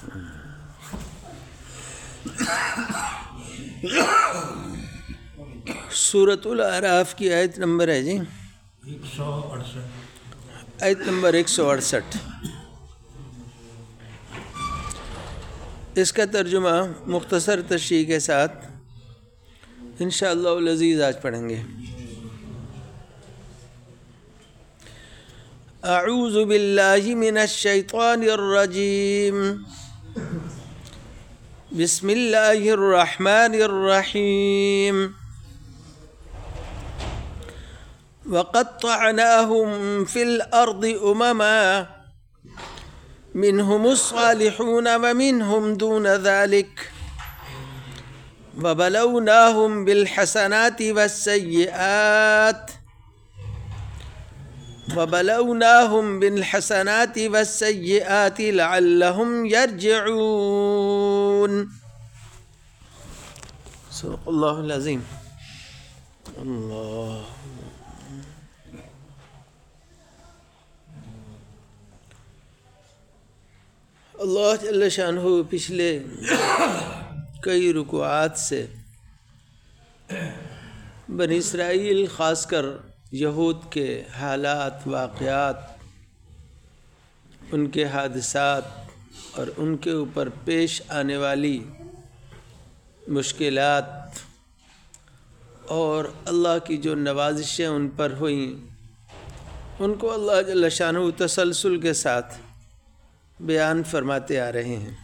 سورۃ الاعراف کی آیت نمبر ہے جی 168، آیت نمبر 168۔ اس کا ترجمہ مختصر تشریح کے ساتھ انشاءاللہ العزیز آج پڑھیں گے۔ اعوذ باللہ من الشیطان الرجیم، بسم اللہ الرحمن الرحیم۔ وقطعناهم في الأرض أمما منهم الصالحون ومنهم دون ذلك وبلوناهم بالحسنات والسيئات لعلهم يرجعون۔ صدق اللہ العظیم۔ اللہ اللہ جل شانہ پچھلے کئی رکوعات سے بنی اسرائیل خاص کر یہود کے حالات، واقعات، ان کے حادثات اور ان کے اوپر پیش آنے والی مشکلات اور اللہ کی جو نوازشیں ان پر ہوئیں، ان کو اللہ جل شانہ تسلسل کے ساتھ بیان فرماتے آ رہے ہیں۔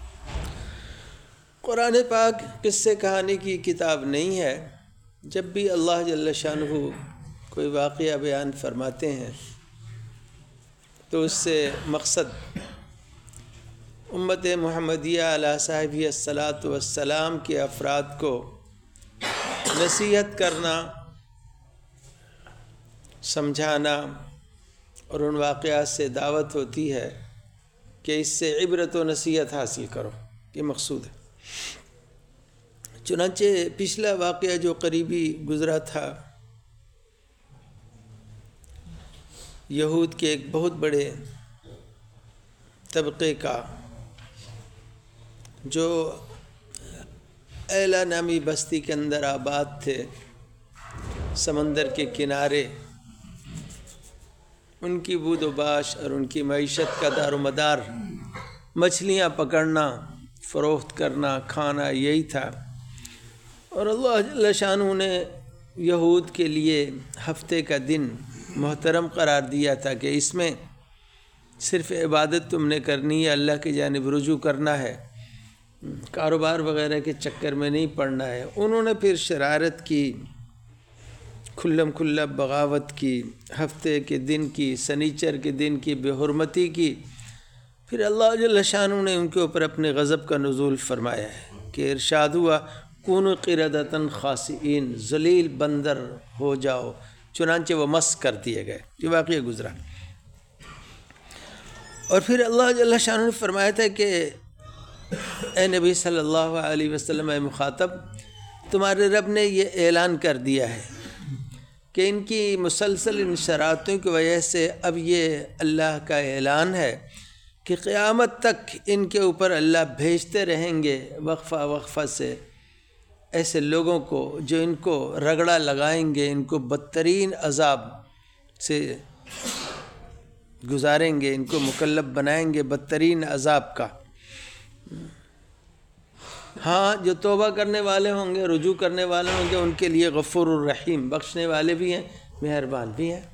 قرآن پاک قصے کہانی کی کتاب نہیں ہے۔ جب بھی اللہ جل شانہ کوئی واقعہ بیان فرماتے ہیں تو اس سے مقصد امت محمدیہ علیہ صاحبہ الصلاۃ والسلام کے افراد کو نصیحت کرنا، سمجھانا اور ان واقعات سے دعوت ہوتی ہے کہ اس سے عبرت و نصیحت حاصل کرو، یہ مقصود ہے۔ چنانچہ پچھلا واقعہ جو قریبی گزرا تھا، یہود کے ایک بہت بڑے طبقے کا جو ایلا نامی بستی کے اندر آباد تھے، سمندر کے کنارے، ان کی بود و باش اور ان کی معیشت کا دار و مدار مچھلیاں پکڑنا، فروخت کرنا، کھانا، یہی تھا۔ اور اللہ جل شانہ نے یہود کے لیے ہفتے کا دن محترم قرار دیا تھا کہ اس میں صرف عبادت تم نے کرنی ہے، اللہ کی جانب رجوع کرنا ہے، کاروبار وغیرہ کے چکر میں نہیں پڑنا ہے۔ انہوں نے پھر شرارت کی، کھلم کھلا بغاوت کی، ہفتے کے دن کی، سنیچر کے دن کی بے حرمتی کی۔ پھر اللہ جل شانہ نے ان کے اوپر اپنے غضب کا نزول فرمایا ہے کہ ارشاد ہوا کونوا قردۃ خاسئین، ذلیل بندر ہو جاؤ، چنانچہ وہ مسخ کر دیے گئے۔ یہ واقعہ گزرا۔ اور پھر اللہ جل شانہ نے فرمایا تھا کہ اے نبی صلی اللہ علیہ وسلم، اے مخاطب، تمہارے رب نے یہ اعلان کر دیا ہے کہ ان کی مسلسل ان شرارتوں کی وجہ سے اب یہ اللہ کا اعلان ہے کہ قیامت تک ان کے اوپر اللہ بھیجتے رہیں گے وقفہ وقفہ سے ایسے لوگوں کو جو ان کو رگڑا لگائیں گے، ان کو بدترین عذاب سے گزاریں گے، ان کو مکلف بنائیں گے بدترین عذاب کا۔ ہاں، جو توبہ کرنے والے ہوں گے، رجوع کرنے والے ہوں گے، ان کے لیے غفور الرحیم، بخشنے والے بھی ہیں، مہربان بھی ہیں۔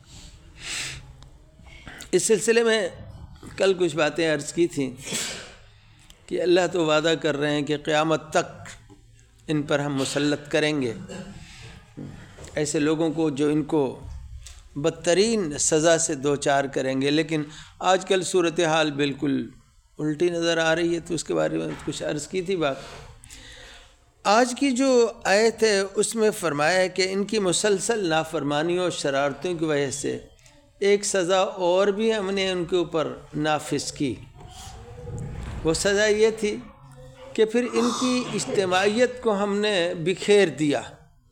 اس سلسلے میں کل کچھ باتیں عرض کی تھیں کہ اللہ تو وعدہ کر رہے ہیں کہ قیامت تک ان پر ہم مسلط کریں گے ایسے لوگوں کو جو ان کو بدترین سزا سے دوچار کریں گے، لیکن آج کل صورتحال بالکل الٹی نظر آ رہی ہے، تو اس کے بارے میں کچھ عرض کی تھی بات۔ آج کی جو آیت ہے اس میں فرمایا ہے کہ ان کی مسلسل نافرمانیوں اور شرارتوں کی وجہ سے ایک سزا اور بھی ہم نے ان کے اوپر نافذ کی۔ وہ سزا یہ تھی کہ پھر ان کی اجتماعیت کو ہم نے بکھیر دیا،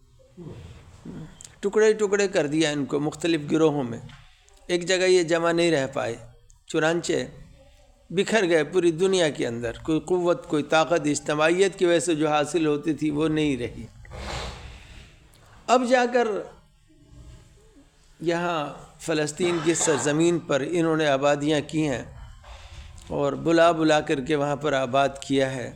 ٹکڑے ٹکڑے کر دیا ان کو مختلف گروہوں میں، ایک جگہ یہ جمع نہیں رہ پائے۔ چنانچہ بکھر گئے پوری دنیا کے اندر، کوئی قوت کوئی طاقت اجتماعیت کی وجہ سے جو حاصل ہوتی تھی وہ نہیں رہی۔ اب جا کر یہاں فلسطین کی سرزمین پر انہوں نے آبادیاں کی ہیں اور بلا بلا کر کے وہاں پر آباد کیا ہے۔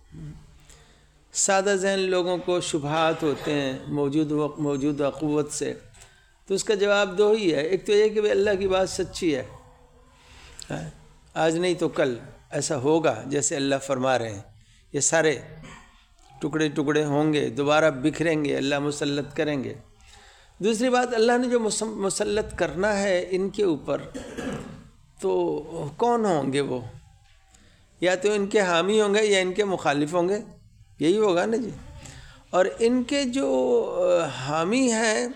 سادہ ذہن لوگوں کو شبہات ہوتے ہیں موجودہ قوت سے، تو اس کا جواب دو ہی ہے۔ ایک تو یہ کہ اللہ کی بات سچی ہے، آج نہیں تو کل ایسا ہوگا جیسے اللہ فرما رہے ہیں، یہ سارے ٹکڑے ٹکڑے ہوں گے، دوبارہ بکھریں گے، اللہ مسلط کریں گے۔ دوسری بات، اللہ نے جو مسلط کرنا ہے ان کے اوپر، تو کون ہوں گے وہ؟ یا تو ان کے حامی ہوں گے یا ان کے مخالف ہوں گے، یہی ہوگا نا جی۔ اور ان کے جو حامی ہیں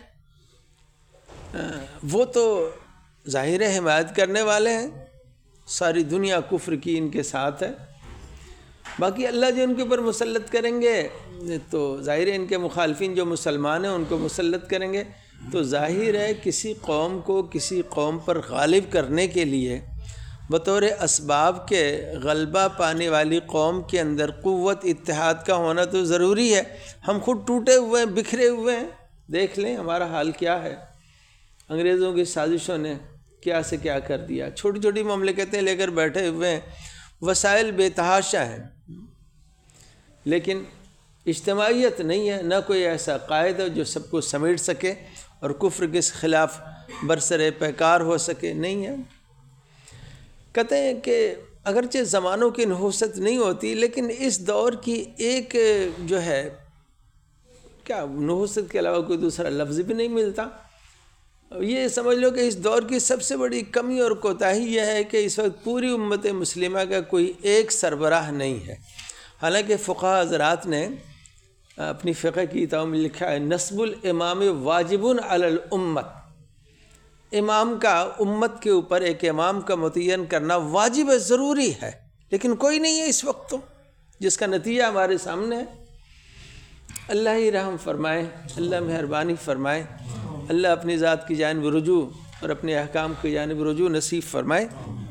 وہ تو ظاہر حمایت کرنے والے ہیں، ساری دنیا کفر کی ان کے ساتھ ہے۔ باقی اللہ جو ان کے اوپر مسلط کریں گے تو ظاہر ہے ان کے مخالفین جو مسلمان ہیں ان کو مسلط کریں گے۔ تو ظاہر ہے کسی قوم کو کسی قوم پر غالب کرنے کے لیے بطور اسباب کے غلبہ پانے والی قوم کے اندر قوت اتحاد کا ہونا تو ضروری ہے۔ ہم خود ٹوٹے ہوئے ہیں، بکھرے ہوئے ہیں، دیکھ لیں ہمارا حال کیا ہے۔ انگریزوں کی سازشوں نے کیا سے کیا کر دیا، چھوٹی چھوٹی مملکتیں لے کر بیٹھے ہوئے ہیں، وسائل بے تحاشا ہیں، لیکن اجتماعیت نہیں ہے، نہ کوئی ایسا قائد ہے جو سب کو سمیٹ سکے اور کفر کے خلاف برسر پیکار ہو سکے، نہیں ہے۔ کہتے ہیں کہ اگرچہ زمانوں کی نحوست نہیں ہوتی، لیکن اس دور کی ایک جو ہے کیا نحوست کے علاوہ کوئی دوسرا لفظ بھی نہیں ملتا، یہ سمجھ لو کہ اس دور کی سب سے بڑی کمی اور کوتاہی یہ ہے کہ اس وقت پوری امت مسلمہ کا کوئی ایک سربراہ نہیں ہے۔ حالانکہ فقہاء حضرات نے اپنی فقہ کی کتاب میں لکھا ہے نصب الامام واجب علی الامت، امام کا امت کے اوپر ایک امام کا متعین کرنا واجب ہے، ضروری ہے، لیکن کوئی نہیں ہے اس وقت، تو جس کا نتیجہ ہمارے سامنے ہے۔ اللہ ہی رحم فرمائے، اللہ مہربانی فرمائے، اللہ اپنی ذات کی جانب رجوع اور اپنے احکام کی جانب رجوع نصیب فرمائے۔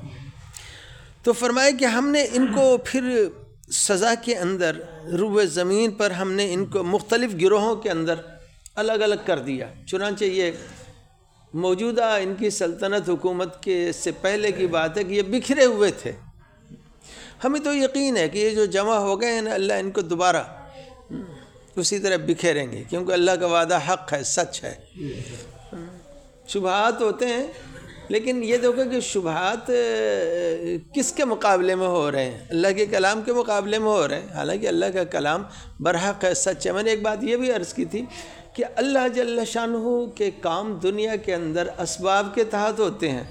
تو فرمائے کہ ہم نے ان کو پھر سزا کے اندر روئے زمین پر ہم نے ان کو مختلف گروہوں کے اندر الگ الگ کر دیا۔ چنانچہ یہ موجودہ ان کی سلطنت حکومت کے سے پہلے کی بات ہے کہ یہ بکھرے ہوئے تھے۔ ہمیں تو یقین ہے کہ یہ جو جمع ہو گئے ہیں نا، اللہ ان کو دوبارہ اسی طرح بکھیریں گے، کیونکہ اللہ کا وعدہ حق ہے، سچ ہے۔ شبہات ہوتے ہیں، لیکن یہ دیکھو کہ شبہات کس کے مقابلے میں ہو رہے ہیں؟ اللہ کے کلام کے مقابلے میں ہو رہے ہیں، حالانکہ اللہ کا کلام برحق ہے، سچ ہے۔ میں نے ایک بات یہ بھی عرض کی تھی کہ اللہ جل شانہ کے کام دنیا کے اندر اسباب کے تحت ہوتے ہیں۔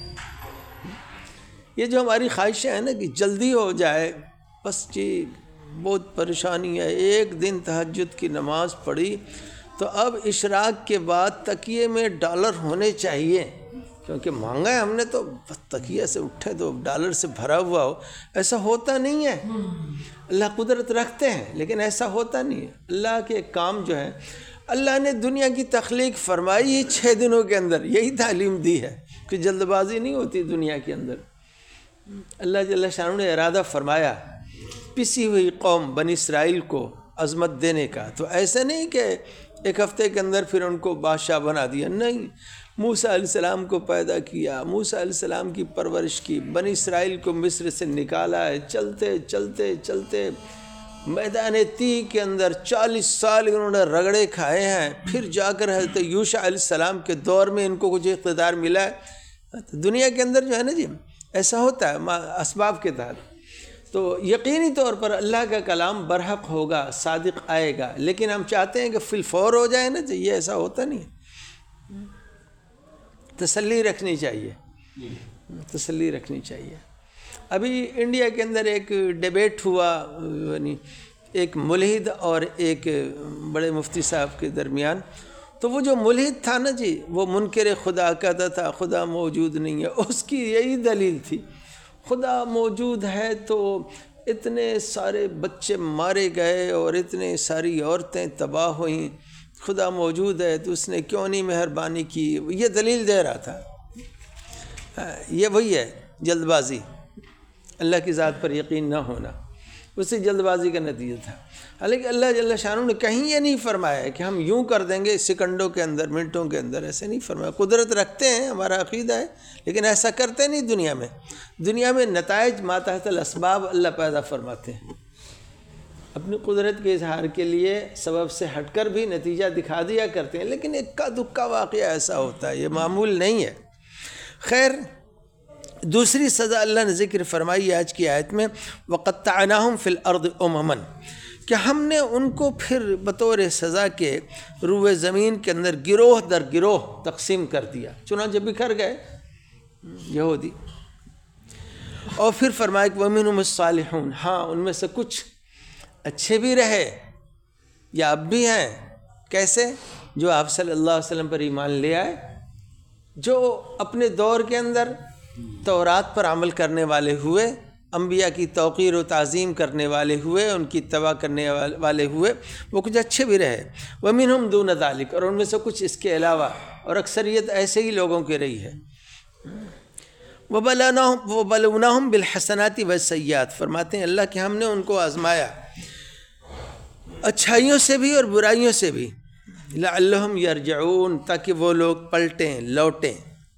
یہ جو ہماری خواہشیں ہیں نا کہ جلدی ہو جائے، بس جی بہت پریشانی ہے، ایک دن تہجد کی نماز پڑھی تو اب اشراق کے بعد تکیے میں ڈالر ہونے چاہیے، کیونکہ مانگا ہے ہم نے، تو بس تکیے سے اٹھے تو ڈالر سے بھرا ہوا ہو۔ ایسا ہوتا نہیں ہے، اللہ قدرت رکھتے ہیں لیکن ایسا ہوتا نہیں ہے۔ اللہ کے کام جو ہیں، اللہ نے دنیا کی تخلیق فرمائی ہی 6 دنوں کے اندر، یہی تعلیم دی ہے کہ جلد بازی نہیں ہوتی دنیا کے اندر۔ اللہ جل شانہ نے ارادہ فرمایا پسی ہوئی قوم بنی اسرائیل کو عظمت دینے کا، تو ایسا نہیں کہ ایک ہفتے کے اندر پھر ان کو بادشاہ بنا دیا، نہیں۔ موسیٰ علیہ السلام کو پیدا کیا، موسیٰ علیہ السلام کی پرورش کی، بنی اسرائیل کو مصر سے نکالا ہے، چلتے چلتے چلتے میدان تیہ کے اندر 40 سال انہوں نے رگڑے کھائے ہیں، پھر جا کر حضرت یوشع علیہ السلام کے دور میں ان کو کچھ اقتدار ملا ہے۔ دنیا کے اندر جو ہے نا جی ایسا ہوتا ہے اسباب کے تحت۔ تو یقینی طور پر اللہ کا کلام برحق ہوگا، صادق آئے گا، لیکن ہم چاہتے ہیں کہ فی الفور ہو جائے نا جی، یہ ایسا ہوتا نہیں ہے۔ تسلی رکھنی چاہیے، تسلی رکھنی چاہیے۔ ابھی انڈیا کے اندر ایک ڈیبیٹ ہوا، یعنی ایک ملحد اور ایک بڑے مفتی صاحب کے درمیان۔ تو وہ جو ملحد تھا نا جی، وہ منکر خدا کہتا تھا خدا موجود نہیں ہے، اس کی یہی دلیل تھی، خدا موجود ہے تو اتنے سارے بچے مارے گئے اور اتنے ساری عورتیں تباہ ہوئیں، خدا موجود ہے تو اس نے کیوں نہیں مہربانی کی، یہ دلیل دے رہا تھا۔ یہ وہی ہے جلد بازی، اللہ کی ذات پر یقین نہ ہونا، اس سے جلد بازی کا نتیجہ تھا۔ حالانکہ اللہ جل شانہ نے کہیں یہ نہیں فرمایا ہے کہ ہم یوں کر دیں گے سیکنڈوں کے اندر، منٹوں کے اندر، ایسے نہیں فرمایا۔ قدرت رکھتے ہیں، ہمارا عقیدہ ہے، لیکن ایسا کرتے نہیں دنیا میں نتائج ما تحت الاسباب اللہ پیدا فرماتے ہیں۔ اپنی قدرت کے اظہار کے لیے سبب سے ہٹ کر بھی نتیجہ دکھا دیا کرتے ہیں، لیکن اکا دکا واقعہ ایسا ہوتا ہے، یہ معمول نہیں ہے۔ خیر، دوسری سزا اللہ نے ذکر فرمائی آج کی آیت میں، وَقَطَّعْنَاهُمْ فِي الْأَرْضِ أُمَمًا، کہ ہم نے ان کو پھر بطور سزا کے روئے زمین کے اندر گروہ در گروہ تقسیم کر دیا، چنانچہ بکھر گئے یہودی۔ اور پھر فرمایا کہ وَمِنْهُمُ الصَّالِحُونَ، ہاں ان میں سے کچھ اچھے بھی رہے یا اب بھی ہیں۔ کیسے؟ جو آپ صلی اللہ علیہ وسلم پر ایمان لے آئے، جو اپنے دور کے اندر تورات پر عمل کرنے والے ہوئے، انبیاء کی توقیر و تعظیم کرنے والے ہوئے، ان کی اتباع کرنے والے ہوئے، وہ کچھ اچھے بھی رہے۔ وَمِنْهُمْ دُونَ ذَلِكَ، اور ان میں سے کچھ اس کے علاوہ، اور اکثریت ایسے ہی لوگوں کی رہی ہے۔ وَبَلَوْنَاهُمْ بِالْحَسَنَاتِ وَالسَّيِّئَاتِ، فرماتے ہیں اللہ کہ ہم نے ان کو آزمایا اچھائیوں سے بھی اور برائیوں سے بھی، لَعَلَّهُمْ يَرْجِعُونَ، تاکہ وہ لوگ پلٹیں، لوٹیں۔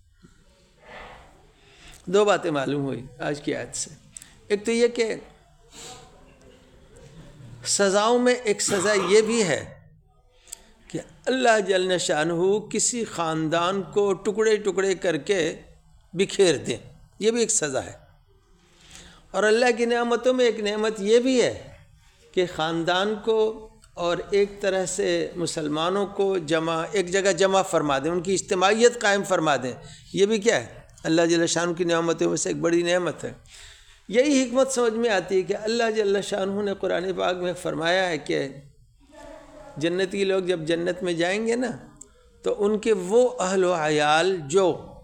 دو باتیں معلوم ہوئی آج کی آیت سے۔ ایک تو یہ کہ سزاؤں میں ایک سزا یہ بھی ہے کہ اللہ جل شانہ کسی خاندان کو ٹکڑے ٹکڑے کر کے بکھیر دیں، یہ بھی ایک سزا ہے۔ اور اللہ کی نعمتوں میں ایک نعمت یہ بھی ہے کہ خاندان کو اور ایک طرح سے مسلمانوں کو ایک جگہ جمع فرما دیں، ان کی اجتماعیت قائم فرما دیں۔ یہ بھی کیا ہے؟ اللہ جل شانہ کی نعمتوں میں سے ایک بڑی نعمت ہے۔ یہی حکمت سمجھ میں آتی ہے کہ اللہ جل شانہ نے قرآن پاک میں فرمایا ہے کہ جنتی لوگ جب جنت میں جائیں گے نا، تو ان کے وہ اہل و عیال جو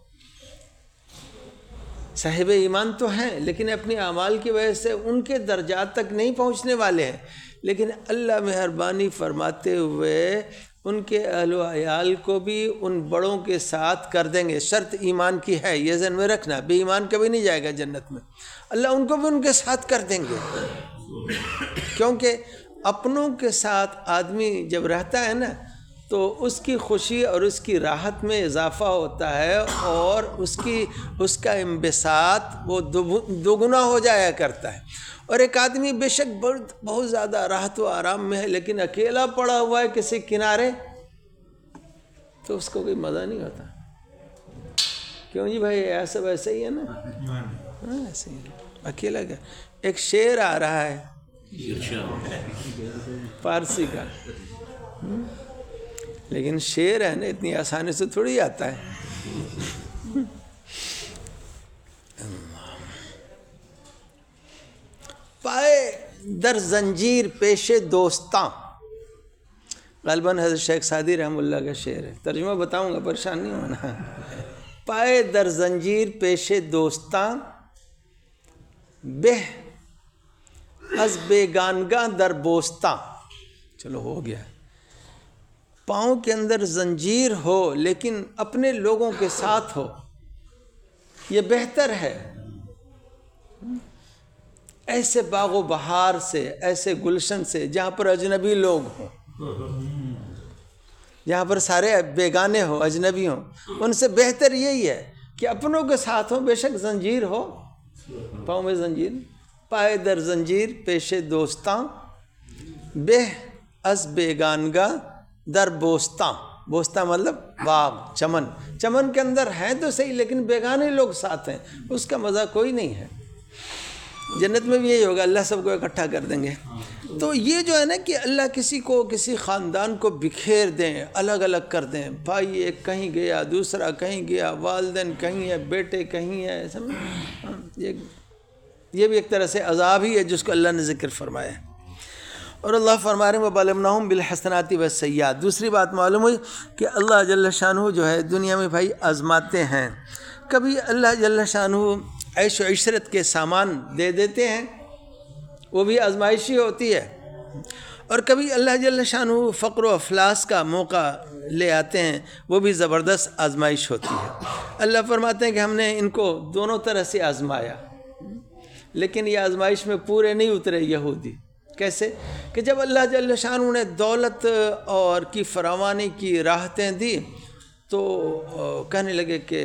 صاحب ایمان تو ہیں لیکن اپنے اعمال کی وجہ سے ان کے درجات تک نہیں پہنچنے والے ہیں، لیکن اللہ مہربانی فرماتے ہوئے ان کے اہل و عیال کو بھی ان بڑوں کے ساتھ کر دیں گے۔ شرط ایمان کی ہے، یہ ذہن میں رکھنا، بے ایمان کبھی نہیں جائے گا جنت میں۔ اللہ ان کو بھی ان کے ساتھ کر دیں گے، کیونکہ اپنوں کے ساتھ آدمی جب رہتا ہے نا تو اس کی خوشی اور اس کی راحت میں اضافہ ہوتا ہے، اور اس کا انبساط وہ دوگنا ہو جایا کرتا ہے۔ اور ایک آدمی بے شک بہت زیادہ راحت و آرام میں ہے لیکن اکیلا پڑا ہوا ہے کسی کنارے، تو اس کو کوئی مزہ نہیں ہوتا۔ کیوں جی بھائی؟ ایسا ویسے ہی ہے نا، ہاں ایسے ہی اکیلا گیا۔ ایک شعر آ رہا ہے فارسی کا، لیکن شعر ہے نا اتنی آسانی سے تھوڑی آتا ہے۔ پائے در زنجیر پیش دوستاں، غالباً حضرت شیخ سعدی رحمہ اللہ کا شعر ہے، ترجمہ بتاؤں گا، پریشان نہیں ہونا۔ پائے در زنجیر پیش دوستاں، بہ از بیگانگاں در بوستاں۔ چلو ہو گیا۔ پاؤں کے اندر زنجیر ہو لیکن اپنے لوگوں کے ساتھ ہو، یہ بہتر ہے ایسے باغ و بہار سے، ایسے گلشن سے جہاں پر اجنبی لوگ ہوں، جہاں پر سارے بیگانے ہوں، اجنبی ہوں۔ ان سے بہتر یہی ہے کہ اپنوں کے ساتھ ہوں، بے شک زنجیر ہو، پاؤں میں زنجیر۔ پائے در زنجیر پیش دوستاں، بہ از بیگانگاں در بوستاں۔ بوستاں مطلب باغ، چمن۔ چمن کے اندر ہیں تو صحیح لیکن بیگانے لوگ ساتھ ہیں، اس کا مزہ کوئی نہیں ہے۔ جنت میں بھی یہی ہوگا، اللہ سب کو اکٹھا کر دیں گے۔ تو یہ جو ہے نا کہ اللہ کسی خاندان کو بکھیر دیں، الگ الگ کر دیں، بھائی ایک کہیں گیا، دوسرا کہیں گیا، والدین کہیں ہے، بیٹے کہیں ہے، یہ بھی ایک طرح سے عذاب ہی ہے جس کو اللہ نے ذکر فرمایا ہے۔ اور اللہ فرما رہے ہیں وَبَلَوْنَاهُمْ بِالْحَسَنَاتِ وَالسَّيِّئَاتِ۔ دوسری بات معلوم ہوئی کہ اللہ جل شانہ جو ہے دنیا میں بھائی آزماتے ہیں۔ کبھی اللہ جل شانہ عیش و عشرت کے سامان دے دیتے ہیں، وہ بھی آزمائشی ہوتی ہے، اور کبھی اللہ جل شانہ فقر و افلاس کا موقع لے آتے ہیں، وہ بھی زبردست آزمائش ہوتی ہے۔ اللہ فرماتے ہیں کہ ہم نے ان کو دونوں طرح سے آزمایا۔ لیکن یہ آزمائش میں پورے نہیں اترے یہودی. کیسے کہ جب اللہ جل شانہ نے دولت اور کی فراوانی کی راحتیں دی تو کہنے لگے کہ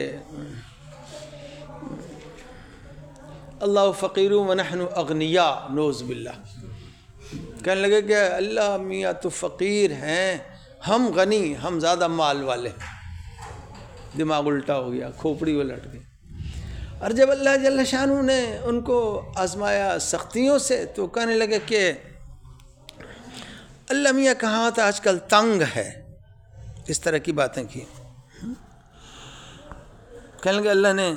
اللہ فقیر ونحن اغنیاء، نعوذ باللہ. کہنے لگے کہ اللہ میاں تو فقیر ہیں، ہم غنی، ہم زیادہ مال والے. دماغ الٹا ہو گیا، کھوپڑی الٹ گئی. اور جب اللہ جل شانہ نے ان کو آزمایا سختیوں سے تو کہنے لگے کہ اللہ میاں کہاں تھا، آج کل تنگ ہے. اس طرح کی باتیں کی. کہنے لگے اللہ نے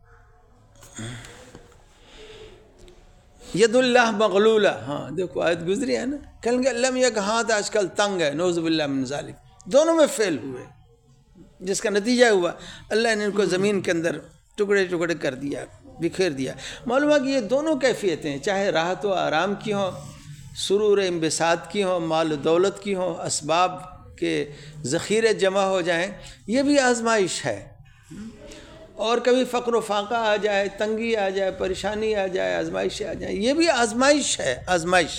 ید اللہ مغلولہ، ہاں دیکھو آیت گزری ہے نا. کہنے لگے اللہ میاں کہاں تھا، آج کل تنگ ہے. نعوذ باللہ من ذالک. دونوں میں فیل ہوئے، جس کا نتیجہ ہوا اللہ نے ان کو زمین کے اندر ٹکڑے ٹکڑے کر دیا، بکھیر دیا. معلوم ہے کہ یہ دونوں کیفیتیں چاہے راحت و آرام کی ہوں، سرور انبساط کی ہوں، مال و دولت کی ہوں، اسباب کے ذخیرے جمع ہو جائیں، یہ بھی آزمائش ہے. اور کبھی فقر و فاقہ آ جائے، تنگی آ جائے، پریشانی آ جائے، آزمائش آ جائے، یہ بھی آزمائش ہے. آزمائش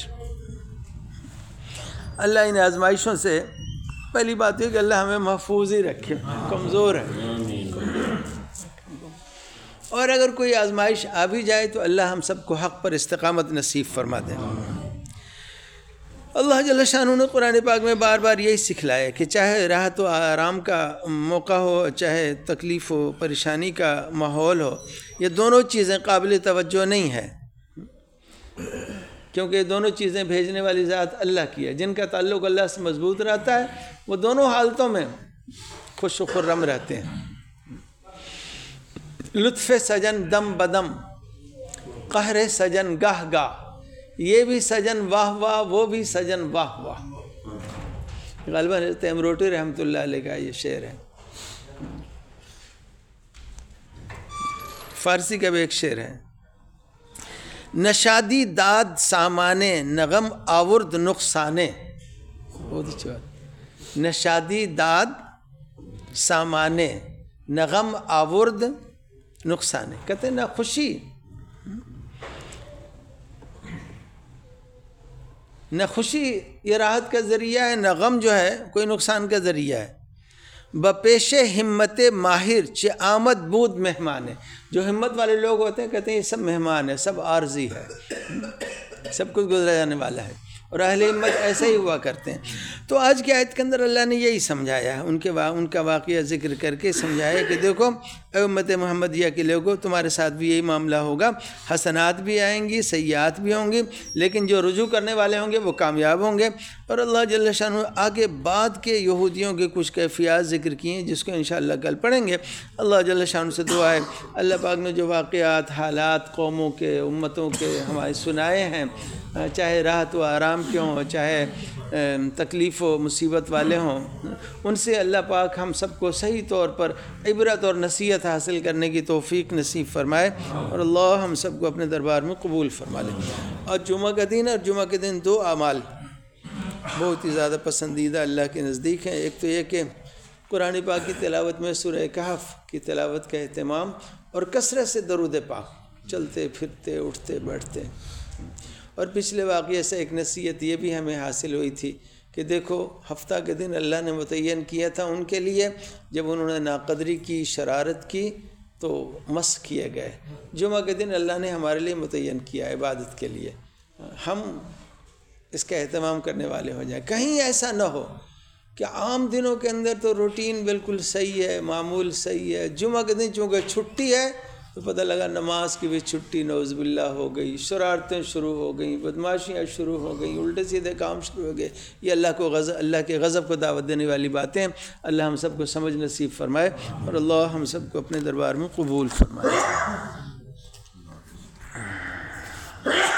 اللہ ان آزمائشوں سے پہلی بات یہ کہ اللہ ہمیں محفوظ ہی رکھے، کمزور ہے. اور اگر کوئی آزمائش آ بھی جائے تو اللہ ہم سب کو حق پر استقامت نصیب فرما دے. اللہ جل شانہ نے قرآن پاک میں بار بار یہی سکھلایا کہ چاہے راحت و آرام کا موقع ہو، چاہے تکلیف و پریشانی کا ماحول ہو، یہ دونوں چیزیں قابل توجہ نہیں ہے، کیونکہ یہ دونوں چیزیں بھیجنے والی ذات اللہ کی ہے. جن کا تعلق اللہ سے مضبوط رہتا ہے وہ دونوں حالتوں میں خوش و خرم رہتے ہیں. لطف سجن دم بدم، قہر سجن گاہ گاہ، یہ بھی سجن واہ واہ، وہ بھی سجن واہ واہ. غالباً حضرت امروٹی رحمۃ اللہ علیہ کا یہ شعر ہے. فارسی کا بھی ایک شعر ہے. نشادی داد سامانے، نغم آورد نقصانے. بہت اچھی بات. نشادی داد سامانے، نغم آورد نقصانے. کہتے ہیں نہ خوشی نہ خوشی یہ راحت کا ذریعہ ہے، نہ غم جو ہے کوئی نقصان کا ذریعہ ہے. بپیش ہمت ماہر چہ آمد بود مہمان ہے. جو ہمت والے لوگ ہوتے ہیں کہتے ہیں یہ سب مہمان ہے، سب عارضی ہے، سب کچھ گزرا جانے والا ہے. اور اہل ہمت ایسے ہی ہوا کرتے ہیں. تو آج کی آیت کے اندر اللہ نے یہی سمجھایا ہے، ان کا واقعہ ذکر کر کے سمجھایا کہ دیکھو اے امت محمدیہ کے لوگوں، تمہارے ساتھ بھی یہی معاملہ ہوگا. حسنات بھی آئیں گی، سیئات بھی ہوں گی، لیکن جو رجوع کرنے والے ہوں گے وہ کامیاب ہوں گے. اور اللہ جل شانہ آگے بعد کے یہودیوں کے کچھ کیفیات ذکر کی ہیں جس کو انشاءاللہ کل پڑھیں گے. اللہ جل شانہ سے دعا ہے اللہ پاک نے جو واقعات، حالات قوموں کے، امتوں کے ہمارے سنائے ہیں، چاہے راحت و آرام کے ہوں، چاہے تکلیف و مصیبت والے ہوں، ان سے اللہ پاک ہم سب کو صحیح طور پر عبرت اور نصیحت حاصل کرنے کی توفیق نصیب فرمائے. اور اللہ ہم سب کو اپنے دربار میں قبول فرما لے. اور جمعہ کا دن، اور جمعہ کے دن دو اعمال بہت ہی زیادہ پسندیدہ اللہ کے نزدیک ہیں. ایک تو یہ کہ قرآن پاک کی تلاوت میں سورہ کہف کی تلاوت کا اہتمام، اور کثرت سے درود پاک، چلتے پھرتے اٹھتے بیٹھتے. اور پچھلے واقعے سے ایک نصیحت یہ بھی ہمیں حاصل ہوئی تھی کہ دیکھو ہفتہ کے دن اللہ نے متعین کیا تھا ان کے لیے، جب انہوں نے ناقدری کی، شرارت کی تو مسخ کیے گئے. جمعہ کے دن اللہ نے ہمارے لیے متعین کیا عبادت کے لیے. ہم اس کا اہتمام کرنے والے ہو جائیں. کہیں ایسا نہ ہو کہ عام دنوں کے اندر تو روٹین بالکل صحیح ہے، معمول صحیح ہے، جمعہ کے دن چونکہ چھٹی ہے تو پتہ لگا نماز کی بھی چھٹی نعوذ باللہ ہو گئی، شرارتیں شروع ہو گئیں، بدماشیاں شروع ہو گئیں، الٹے سیدھے کام شروع ہو گئے. یہ اللہ کے غضب کو دعوت دینے والی باتیں. اللہ ہم سب کو سمجھ نصیب فرمائے، اور اللہ ہم سب کو اپنے دربار میں قبول فرمائے.